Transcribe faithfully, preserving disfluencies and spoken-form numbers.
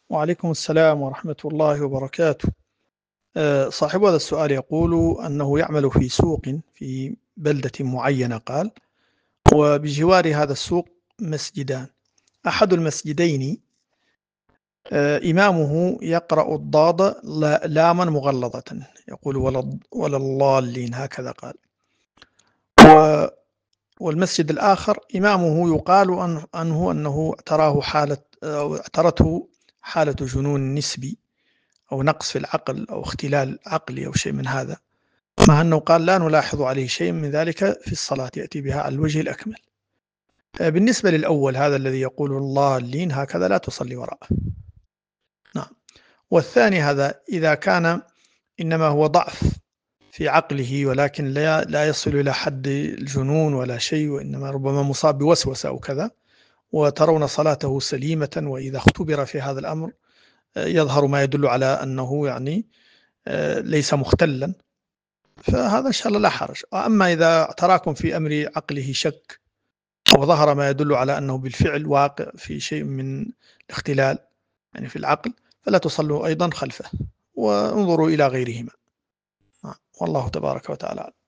وعليكم السلام ورحمة الله وبركاته. آه، صاحب هذا السؤال يقول أنه يعمل في سوق في بلدة معينة قال، وبجوار هذا السوق مسجدان، أحد المسجدين آه، إمامه يقرأ الضاد لا- لاما مغلظة، يقول ولا ولا الضالين هكذا قال. و- والمسجد الآخر إمامه يقال أن- عنه أنه تراه حالة أو اعترته حالة جنون نسبي أو نقص في العقل أو اختلال عقلي أو شيء من هذا، مع أنه قال لا نلاحظ عليه شيء من ذلك في الصلاة، يأتي بها على الوجه الأكمل. آه، بالنسبة للأول هذا الذي يقول الله اللين هكذا لا تصلي وراءه. نعم. والثاني هذا إذا كان إنما هو ضعف في عقله ولكن لا, لا يصل إلى حد الجنون ولا شيء، وإنما ربما مصاب بوسوسة أو كذا، وترون صلاته سليمة، وإذا اختبر في هذا الأمر آه، يظهر ما يدل على أنه يعني آه، ليس مختلا، فهذا إن شاء الله لا حرج. أما إذا تراكم في أمر عقله شك أو ظهر ما يدل على أنه بالفعل واقع في شيء من الاختلال يعني في العقل، فلا تصلوا أيضا خلفه، وانظروا إلى غيرهما. والله تبارك وتعالى.